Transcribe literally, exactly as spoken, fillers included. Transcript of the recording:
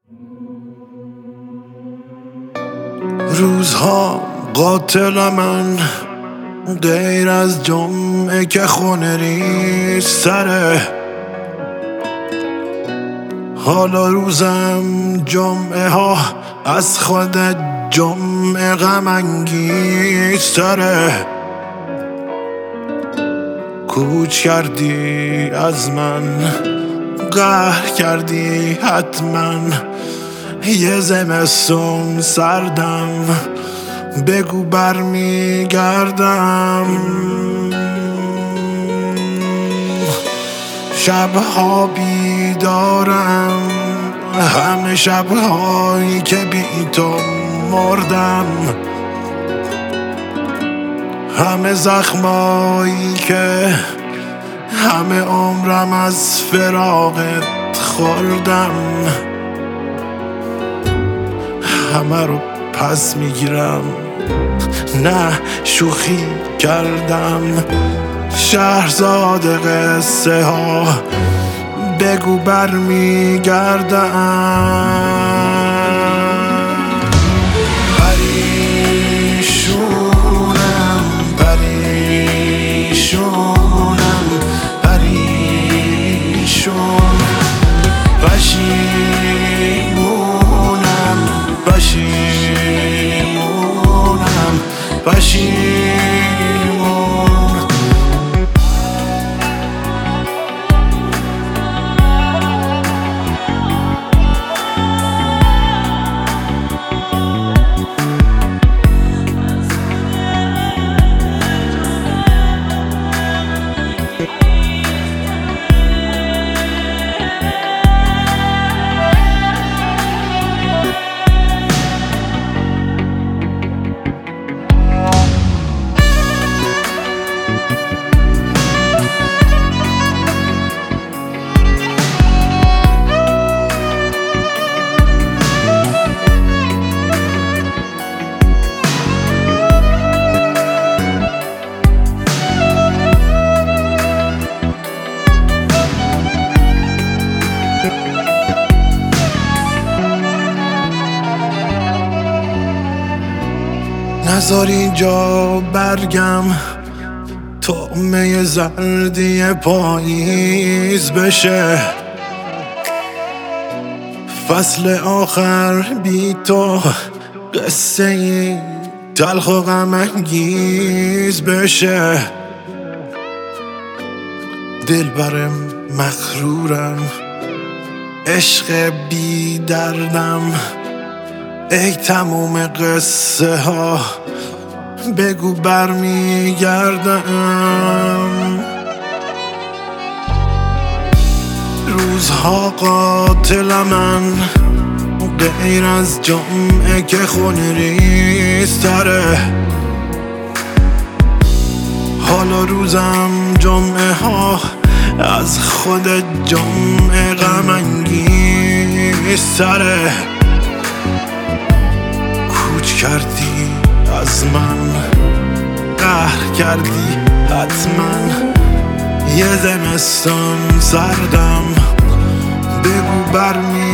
روزها قاتل من غیر از جمعه که خونه ریز سره. حالا روزم جمعه ها از خودت جمعه غم انگیز تره. کوچ کردی از من، قهر کردی حتما، یه زمستون سردم، بگو برمیگردم. شبها بیدارم، همه شبهایی که بی تو مردم، همه زخمایی که همه عمرم از فراقت خوردم، همه رو پس میگیرم، نه شوخی کردم. شهرزاد قصه ها بگو برمیگردم. پریشونم پریشونم پریشون، پشیمونم پشیمونم پشیمون. نذار اینجا برگم طعمه زردی پاییز بشه. فصل آخر بی تو قصه ای تلخ و غم انگیز بشه. دلبرم مغرورم، عشق بی دردم، ای تموم قصه ها بگو برمیگردم. روزها قاتل من غیر از جمعه که خونه ریز تره. حالا روزم جمعه ها از خود جمعه غم انگیز تره. کوچ کردی از من، قهر کردی حتما، یه زمستون سردم، بگو برمی